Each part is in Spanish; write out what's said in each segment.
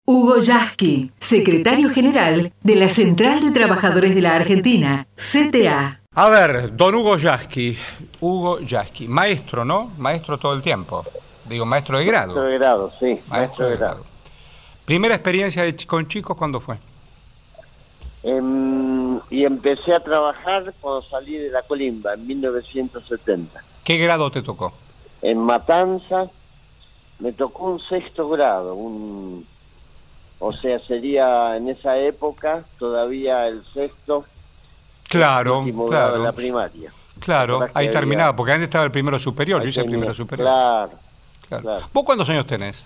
Hugo Yasky, secretario general de la Central de Trabajadores de la Argentina, CTA. A ver, don Hugo Yasky, maestro, ¿no? Maestro todo el tiempo. Digo, maestro de grado. Maestro de grado, sí. Maestro de grado. ¿Primera experiencia con chicos cuándo fue? Y empecé a trabajar cuando salí de la Colimba, en 1970. ¿Qué grado te tocó? En Matanza me tocó un sexto grado, o sea, sería en esa época todavía el sexto, claro, último claro, grado de la primaria. Claro, ahí terminaba, porque antes estaba el primero superior, yo hice el primero superior. Claro. ¿Vos cuántos años tenés?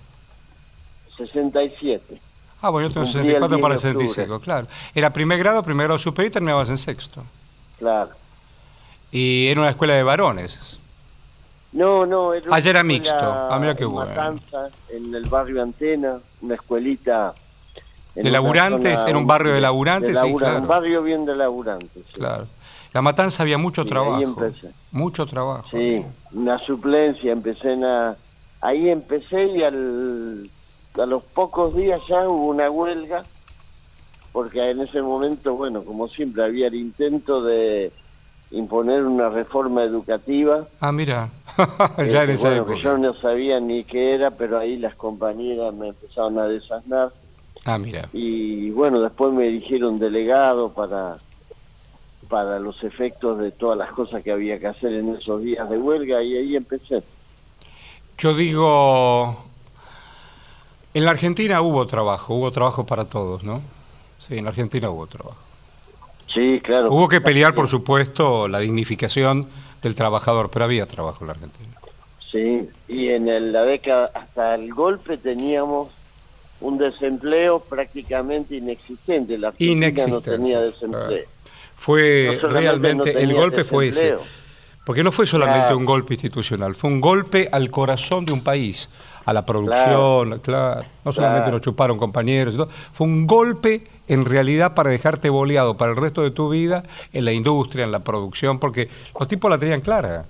67. Ah, bueno, yo tengo 64 para 65, claro. Era primer grado superior y terminabas en sexto. Claro. Y era una escuela de varones. No, era ayer era mixto. Ah, mira qué bueno. Matanza, en el barrio Antena, una escuelita. ¿De laburantes? ¿Era un barrio de laburantes? Sí, claro. Un barrio bien de laburantes. Sí. Claro. La Matanza había mucho trabajo. Ahí empecé. Mucho trabajo. Sí, una suplencia. Ahí empecé y a los pocos días ya hubo una huelga, porque en ese momento, bueno, como siempre, había el intento de imponer una reforma educativa. Ah, mira, ya en esa época. Yo no sabía ni qué era, pero ahí las compañeras me empezaron a desasnar. Ah, mira. Y bueno, después me eligieron delegado para los efectos de todas las cosas que había que hacer en esos días de huelga, y ahí empecé. Yo digo, en la Argentina hubo trabajo para todos, ¿no? Sí, en la Argentina hubo trabajo. Sí, claro. Hubo que pelear, por supuesto, la dignificación del trabajador, pero había trabajo en la Argentina. Sí, y en la década, hasta el golpe, teníamos un desempleo prácticamente inexistente. La Argentina no tenía desempleo. Fue realmente, el golpe fue ese. Porque no fue solamente un golpe institucional, fue un golpe al corazón de un país, a la producción, claro. No solamente nos chuparon compañeros, fue un golpe en realidad para dejarte boleado para el resto de tu vida en la industria, en la producción, porque los tipos la tenían clara.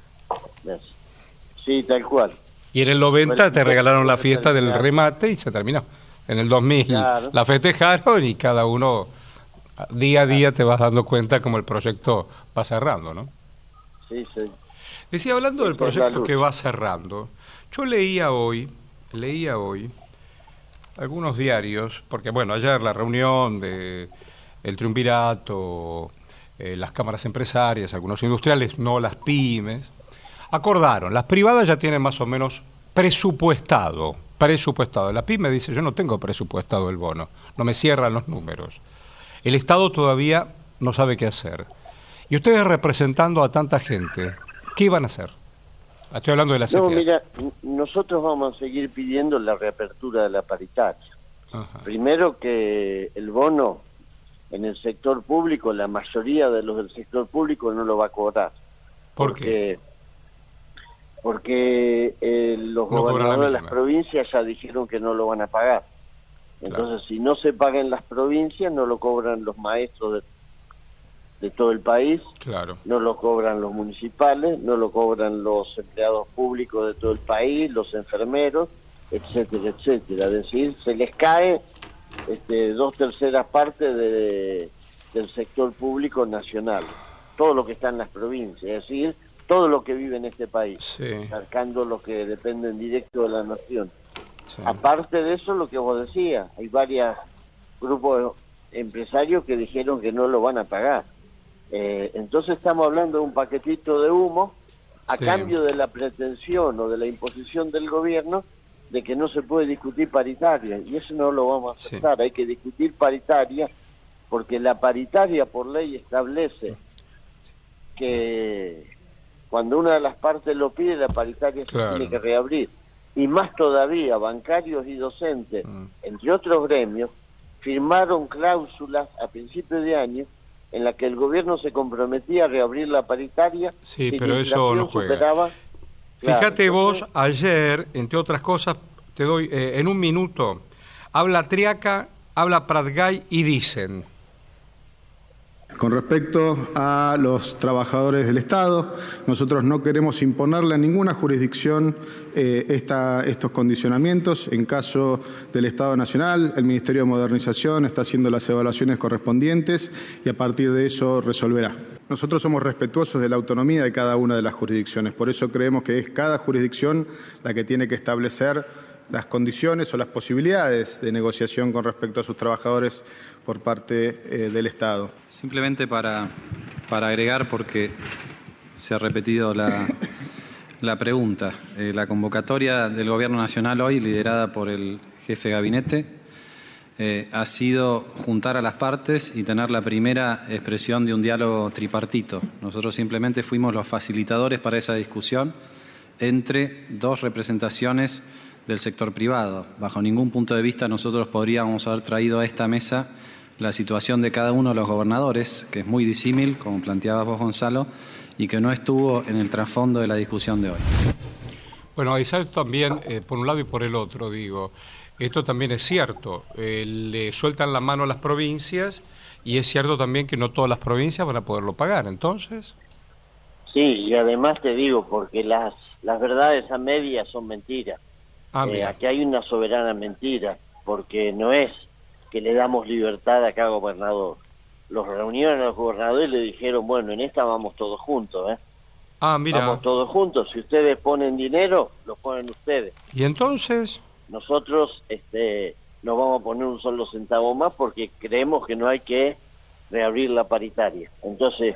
Sí, tal cual. Y en el 90 te regalaron la fiesta del remate y se terminó. En el 2000 la festejaron y cada uno, día a día te vas dando cuenta cómo el proyecto va cerrando, ¿no? Sí. Decía, hablando del proyecto que va cerrando, yo leía hoy algunos diarios, porque bueno, ayer la reunión de el triunvirato, las cámaras empresarias, algunos industriales, no las pymes, acordaron, las privadas ya tienen más o menos presupuestado. La pyme dice, yo no tengo presupuestado el bono, no me cierran los números. El Estado todavía no sabe qué hacer. Y ustedes representando a tanta gente, ¿qué van a hacer? Estoy hablando de la CTA. No, mira, nosotros vamos a seguir pidiendo la reapertura de la paritaria. Ajá. Primero, que el bono en el sector público, la mayoría de los del sector público no lo va a cobrar. ¿Por qué? Porque los gobernadores de las provincias ya dijeron que no lo van a pagar. Entonces, si no se paga en las provincias, no lo cobran los maestros de todo el país, no lo cobran los municipales, no lo cobran los empleados públicos de todo el país, los enfermeros, etcétera, etcétera. Es decir, se les cae 2/3 partes del sector público nacional, todo lo que está en las provincias, es decir, todo lo que vive en este país, sacando los que dependen directo de la nación. Sí. Aparte de eso, lo que vos decías, hay varios grupos empresarios que dijeron que no lo van a pagar. Entonces estamos hablando de un paquetito de humo a cambio de la pretensión o de la imposición del gobierno de que no se puede discutir paritaria, y eso no lo vamos a aceptar. Hay que discutir paritaria, porque la paritaria por ley establece que cuando una de las partes lo pide, la paritaria se tiene que reabrir. Y más todavía, bancarios y docentes, entre otros gremios, firmaron cláusulas a principios de año en la que el gobierno se comprometía a reabrir la paritaria. Sí, pero eso no juega. Fíjate vos, ayer, entre otras cosas, te doy en un minuto, habla Triaca, habla Pratgay y dicen, Con respecto a los trabajadores del Estado, nosotros no queremos imponerle a ninguna jurisdicción estos condicionamientos. En caso del Estado Nacional, el Ministerio de Modernización está haciendo las evaluaciones correspondientes y a partir de eso resolverá. Nosotros somos respetuosos de la autonomía de cada una de las jurisdicciones, por eso creemos que es cada jurisdicción la que tiene que establecer las condiciones o las posibilidades de negociación con respecto a sus trabajadores por parte del Estado. Simplemente para agregar, porque se ha repetido la pregunta. La convocatoria del Gobierno Nacional hoy, liderada por el jefe de gabinete, ha sido juntar a las partes y tener la primera expresión de un diálogo tripartito. Nosotros simplemente fuimos los facilitadores para esa discusión entre dos representaciones del sector privado. Bajo ningún punto de vista nosotros podríamos haber traído a esta mesa la situación de cada uno de los gobernadores, que es muy disímil, como planteabas vos, Gonzalo, y que no estuvo en el trasfondo de la discusión de hoy. Bueno, Isaac, también, por un lado y por el otro, digo, esto también es cierto, le sueltan la mano a las provincias y es cierto también que no todas las provincias van a poderlo pagar, entonces. Sí, y además te digo, porque las verdades a medias son mentiras. Aquí hay una soberana mentira, porque no es que le damos libertad a cada gobernador. Los reunieron a los gobernadores y le dijeron, bueno, en esta vamos todos juntos, mira. Vamos todos juntos, si ustedes ponen dinero, lo ponen ustedes. ¿Y entonces? Nosotros no vamos a poner un solo centavo más porque creemos que no hay que reabrir la paritaria. Entonces,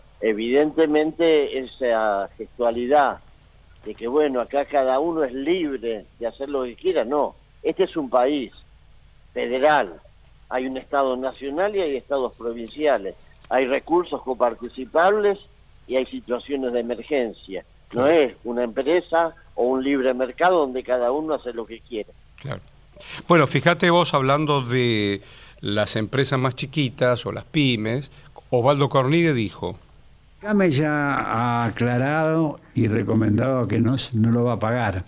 evidentemente, esa gestualidad de que, bueno, acá cada uno es libre de hacer lo que quiera, no. Este es un país federal. Hay un Estado nacional y hay estados provinciales. Hay recursos coparticipables y hay situaciones de emergencia. No es una empresa o un libre mercado donde cada uno hace lo que quiere. Claro. Bueno, fíjate vos, hablando de las empresas más chiquitas o las pymes, Osvaldo Cornide dijo: CAME ya ha aclarado y recomendado que no lo va a pagar.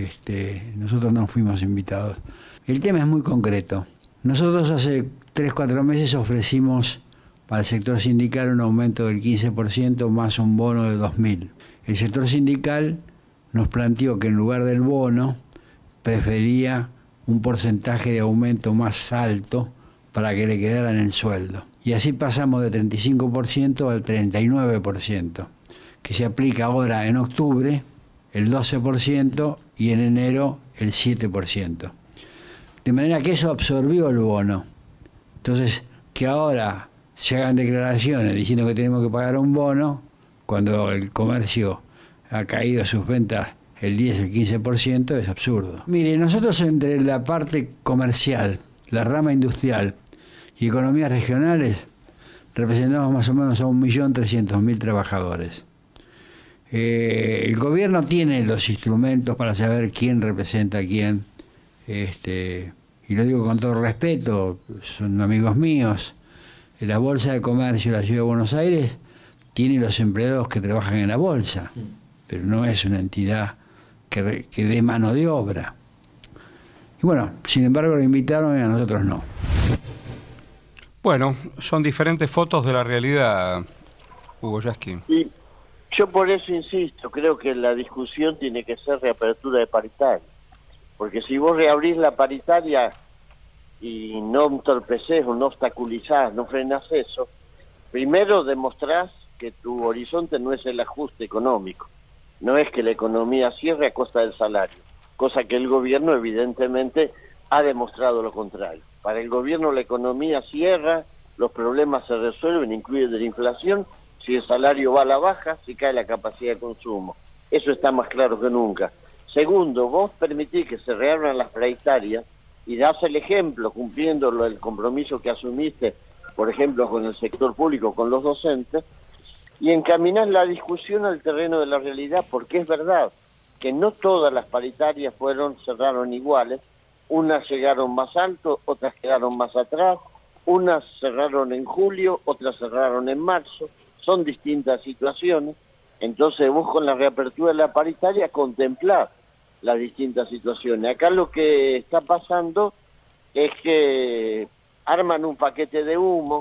Nosotros no fuimos invitados. El tema es muy concreto. Nosotros hace 3-4 meses ofrecimos para el sector sindical un aumento del 15% más un bono de 2.000. El sector sindical nos planteó que en lugar del bono prefería un porcentaje de aumento más alto para que le quedara en el sueldo. Y así pasamos de 35% al 39%, que se aplica ahora en octubre el 12% y en enero el 7%. De manera que eso absorbió el bono. Entonces, que ahora se hagan declaraciones diciendo que tenemos que pagar un bono, cuando el comercio ha caído sus ventas el 10 o el 15%, es absurdo. Mire, nosotros entre la parte comercial, la rama industrial y economías regionales, representamos más o menos a 1.300.000 trabajadores. El gobierno tiene los instrumentos para saber quién representa a quién, y lo digo con todo respeto, son amigos míos. La Bolsa de Comercio de la Ciudad de Buenos Aires tiene los empleados que trabajan en la bolsa, pero no es una entidad que dé mano de obra. Y bueno, sin embargo lo invitaron y a nosotros no. Bueno, son diferentes fotos de la realidad, Hugo Yasky. Y yo por eso insisto, creo que la discusión tiene que ser reapertura de paritaria. Porque si vos reabrís la paritaria y no entorpecés o no obstaculizás, no frenás eso, primero demostrás que tu horizonte no es el ajuste económico. No es que la economía cierre a costa del salario, cosa que el gobierno evidentemente ha demostrado lo contrario. Para el gobierno la economía cierra, los problemas se resuelven, incluye de la inflación, si el salario va a la baja, si cae la capacidad de consumo. Eso está más claro que nunca. Segundo, vos permitís que se reabran las paritarias y das el ejemplo, cumpliendo el compromiso que asumiste, por ejemplo, con el sector público, con los docentes, y encaminás la discusión al terreno de la realidad, porque es verdad que no todas las paritarias cerraron iguales, unas llegaron más alto, otras quedaron más atrás, unas cerraron en julio, otras cerraron en marzo, son distintas situaciones. Entonces vos con la reapertura de la paritaria contemplás las distintas situaciones. Acá lo que está pasando es que arman un paquete de humo,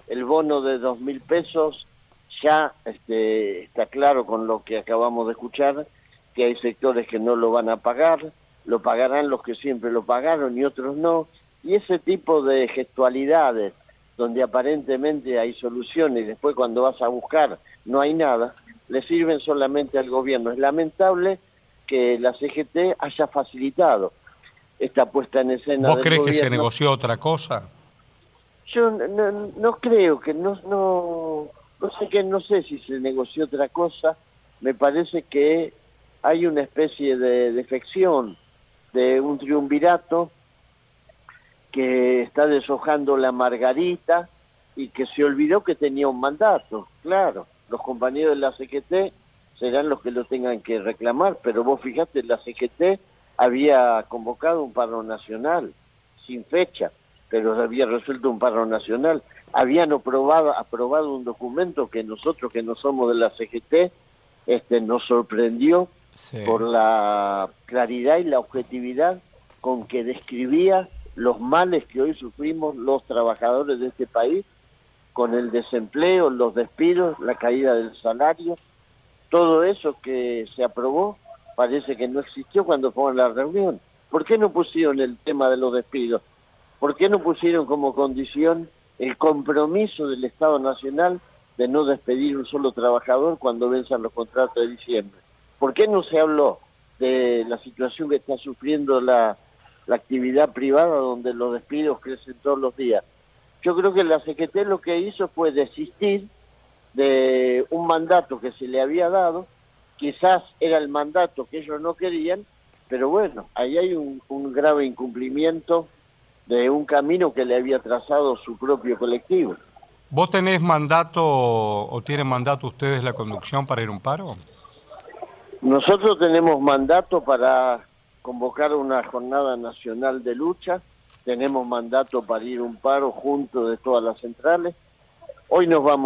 el bono de 2.000 pesos, ya está claro con lo que acabamos de escuchar, que hay sectores que no lo van a pagar, lo pagarán los que siempre lo pagaron y otros no, y ese tipo de gestualidades, donde aparentemente hay soluciones y después cuando vas a buscar no hay nada, le sirven solamente al gobierno. Es lamentable que la CGT haya facilitado esta puesta en escena. ¿Vos crees que se negoció otra cosa? Yo no creo que no sé si se negoció otra cosa. Me parece que hay una especie de defección de un triunvirato que está deshojando la margarita y que se olvidó que tenía un mandato. Claro, los compañeros de la CGT serán los que lo tengan que reclamar, pero vos fijate, la CGT había convocado un paro nacional sin fecha, pero había resuelto un paro nacional. Habían aprobado un documento que nosotros, que no somos de la CGT, nos sorprendió por la claridad y la objetividad con que describía los males que hoy sufrimos los trabajadores de este país, con el desempleo, los despidos, la caída del salario. Todo eso que se aprobó parece que no existió cuando fue en la reunión. ¿Por qué no pusieron el tema de los despidos? ¿Por qué no pusieron como condición el compromiso del Estado Nacional de no despedir un solo trabajador cuando venzan los contratos de diciembre? ¿Por qué no se habló de la situación que está sufriendo la actividad privada, donde los despidos crecen todos los días? Yo creo que la CGT lo que hizo fue desistir de un mandato que se le había dado. Quizás era el mandato que ellos no querían, pero bueno, ahí hay un grave incumplimiento de un camino que le había trazado su propio colectivo. ¿Vos tenés mandato o tienen mandato ustedes la conducción para ir a un paro? Nosotros tenemos mandato para convocar una jornada nacional de lucha, tenemos mandato para ir a un paro junto de todas las centrales. Hoy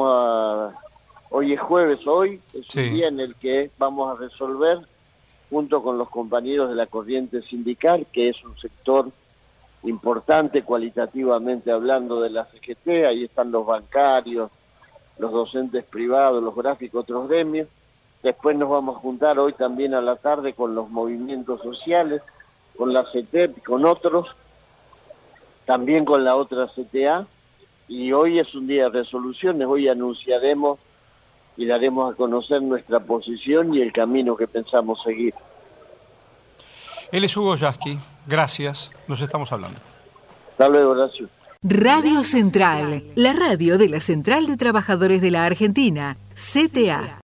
es jueves, es un día en el que vamos a resolver, junto con los compañeros de la corriente sindical, que es un sector importante cualitativamente hablando de la CGT, ahí están los bancarios, los docentes privados, los gráficos, otros gremios. Después nos vamos a juntar hoy también a la tarde con los movimientos sociales, con la CETEP, con otros, también con la otra CTA, y hoy es un día de resoluciones. Hoy anunciaremos y daremos a conocer nuestra posición y el camino que pensamos seguir. Él es Hugo Yasky, gracias, nos estamos hablando. Hasta luego, Horacio. Radio Central, la radio de la Central de Trabajadores de la Argentina, CTA.